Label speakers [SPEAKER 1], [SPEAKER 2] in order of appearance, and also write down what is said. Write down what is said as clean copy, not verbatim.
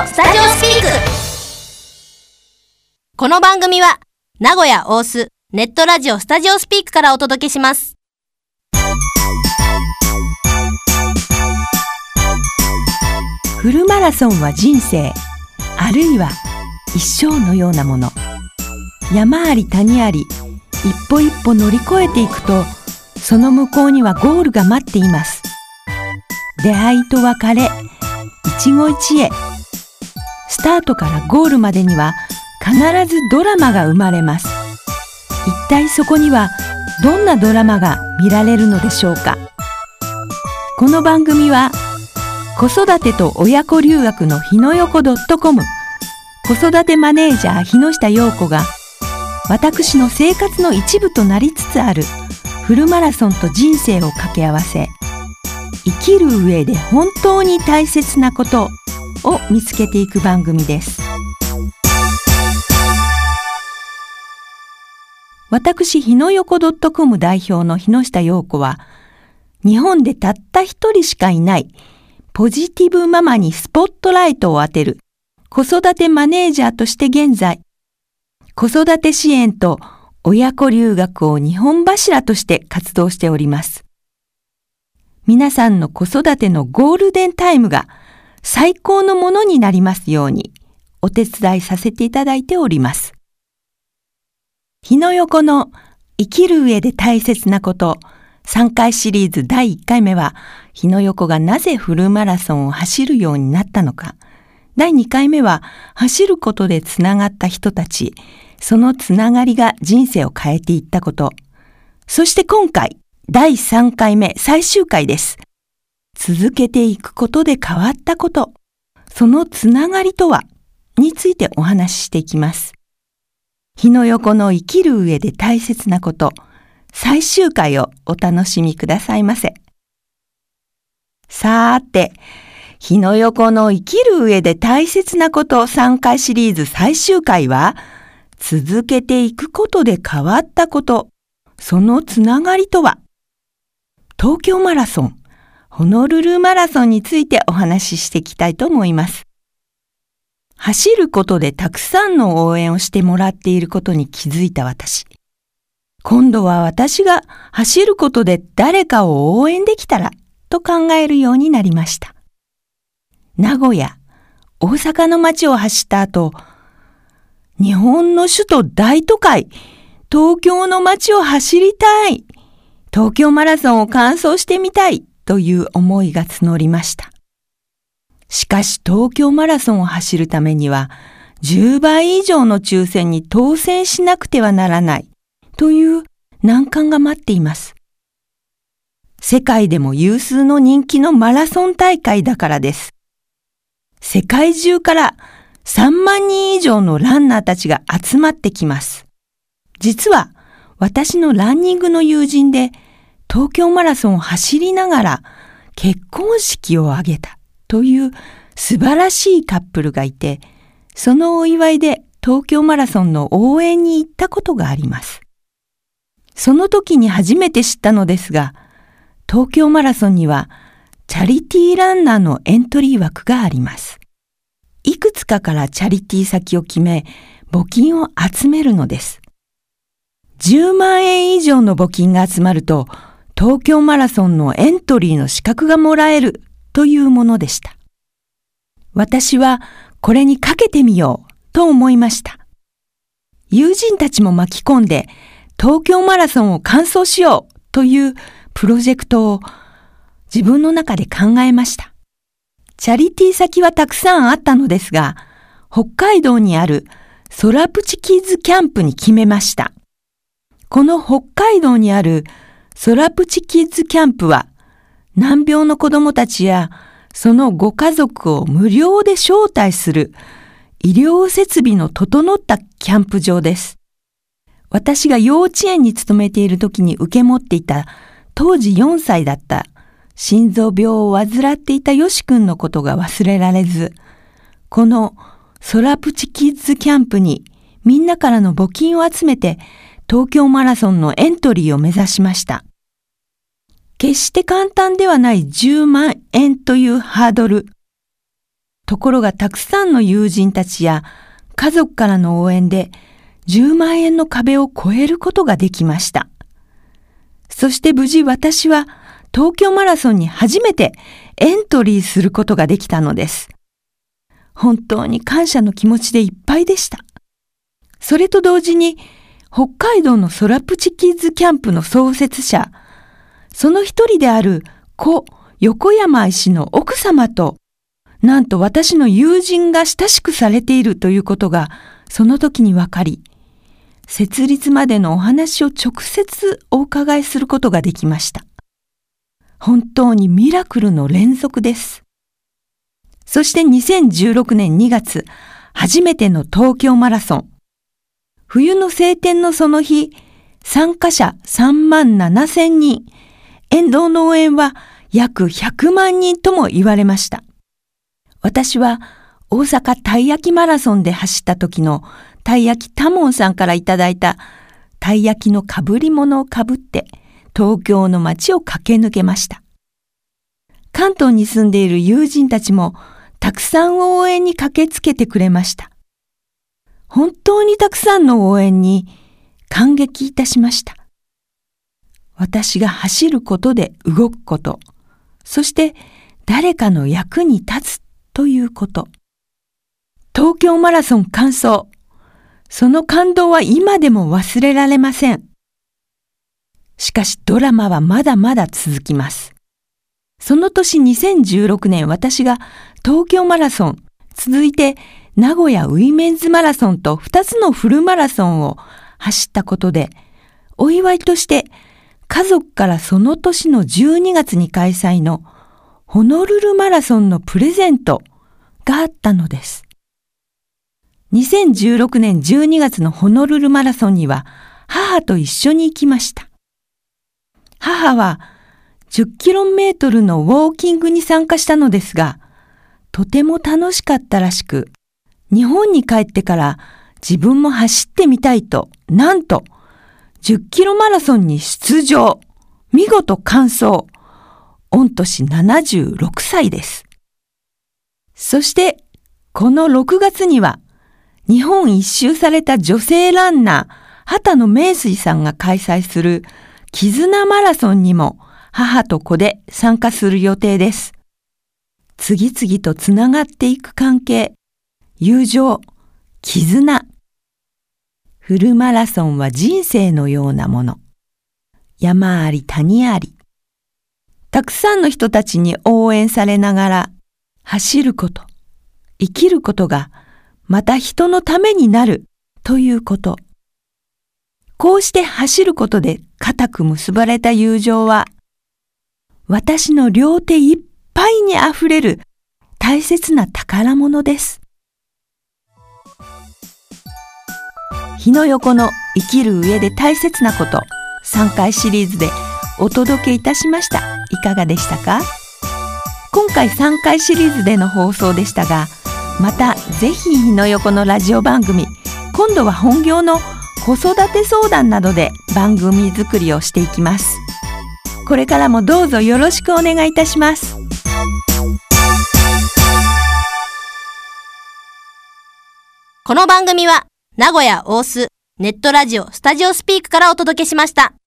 [SPEAKER 1] スタジオスピーク。この番組は名古屋大須ネットラジオスタジオスピークからお届けします。
[SPEAKER 2] フルマラソンは人生、あるいは一生のようなもの。山あり谷あり、一歩一歩乗り越えていくと、その向こうにはゴールが待っています。出会いと別れ、一期一会。スタートからゴールまでには必ずドラマが生まれます。一体そこにはどんなドラマが見られるのでしょうか。この番組は子育てと親子留学のひのよこ.com、子育てマネージャー日下陽子が私の生活の一部となりつつあるフルマラソンと人生を掛け合わせ、生きる上で本当に大切なことを見つけていく番組です。私ひのよこ.com代表の日下陽子は、日本でたった一人しかいないポジティブママにスポットライトを当てる子育てマネージャーとして現在、子育て支援と親子留学を2本柱として活動しております。皆さんの子育てのゴールデンタイムが最高のものになりますようにお手伝いさせていただいております。日の横の生きる上で大切なこと3回シリーズ第1回目は、日の横がなぜフルマラソンを走るようになったのか。第2回目は走ることでつながった人たち、そのつながりが人生を変えていったこと。そして今回第3回目最終回です。続けていくことで変わったこと、そのつながりとはについてお話ししていきます。日の横の生きる上で大切なこと最終回をお楽しみくださいませ。さーて、日の横の生きる上で大切なこと3回シリーズ最終回は、続けていくことで変わったこと、そのつながりとは、東京マラソン、ホノルルマラソンについてお話ししていきたいと思います。走ることでたくさんの応援をしてもらっていることに気づいた私。今度は私が走ることで誰かを応援できたらと考えるようになりました。名古屋、大阪の街を走った後、日本の首都大都会、東京の街を走りたい、東京マラソンを完走してみたいという思いが募りました。しかし東京マラソンを走るためには10倍以上の抽選に当選しなくてはならないという難関が待っています。世界でも有数の人気のマラソン大会だからです。世界中から3万人以上のランナーたちが集まってきます。実は私のランニングの友人で東京マラソンを走りながら結婚式を挙げたという素晴らしいカップルがいて、そのお祝いで東京マラソンの応援に行ったことがあります。その時に初めて知ったのですが、東京マラソンにはチャリティーランナーのエントリー枠があります。いくつかからチャリティー先を決め、募金を集めるのです。10万円以上の募金が集まると、東京マラソンのエントリーの資格がもらえるというものでした。私はこれにかけてみようと思いました。友人たちも巻き込んで東京マラソンを完走しようというプロジェクトを自分の中で考えました。チャリティー先はたくさんあったのですが、北海道にある空プチキッズキャンプに決めました。この北海道にある空プチキッズキャンプは、難病の子どもたちやそのご家族を無料で招待する医療設備の整ったキャンプ場です。私が幼稚園に勤めている時に受け持っていた当時4歳だった心臓病を患っていたよしくんのことが忘れられず、この空プチキッズキャンプにみんなからの募金を集めて東京マラソンのエントリーを目指しました。決して簡単ではない10万円というハードル。 ところがたくさんの友人たちや家族からの応援で10万円の壁を越えることができました。そして無事私は東京マラソンに初めてエントリーすることができたのです。本当に感謝の気持ちでいっぱいでした。それと同時に北海道のソラプチキッズキャンプの創設者、その一人である故横山医師の奥様と、なんと私の友人が親しくされているということがその時に分かり、設立までのお話を直接お伺いすることができました。本当にミラクルの連続です。そして2016年2月、初めての東京マラソン。冬の晴天のその日、参加者3万7千人、沿道の応援は約100万人とも言われました。私は大阪たい焼きマラソンで走った時のたい焼き多聞さんからいただいたたい焼きのかぶり物をかぶって東京の街を駆け抜けました。関東に住んでいる友人たちもたくさん応援に駆けつけてくれました。本当にたくさんの応援に感激いたしました。私が走ることで動くこと、そして誰かの役に立つということ。東京マラソン完走。その感動は今でも忘れられません。しかしドラマはまだまだ続きます。その年2016年、私が東京マラソン、続いて名古屋ウィメンズマラソンと2つのフルマラソンを走ったことで、お祝いとして家族からその年の12月に開催のホノルルマラソンのプレゼントがあったのです。2016年12月のホノルルマラソンには母と一緒に行きました。母は10キロメートルのウォーキングに参加したのですが、とても楽しかったらしく、日本に帰ってから自分も走ってみたいと、なんと10キロマラソンに出場。見事完走。御年76歳です。そしてこの6月には日本一周された女性ランナー畑野名水さんが開催する絆マラソンにも母と子で参加する予定です。次々とつながっていく関係、友情、絆。フルマラソンは人生のようなもの。山あり谷あり。たくさんの人たちに応援されながら走ること、生きることがまた人のためになるということ。こうして走ることで固く結ばれた友情は、私の両手いっぱいにあふれる大切な宝物です。日の横の生きる上で大切なこと3回シリーズでお届けいたしました。いかがでしたか？今回3回シリーズでの放送でしたが、またぜひ日の横のラジオ番組、今度は本業の子育て相談などで番組作りをしていきます。これからもどうぞよろしくお願いいたします。
[SPEAKER 1] この番組は名古屋大須ネットラジオスタジオスピークからお届けしました。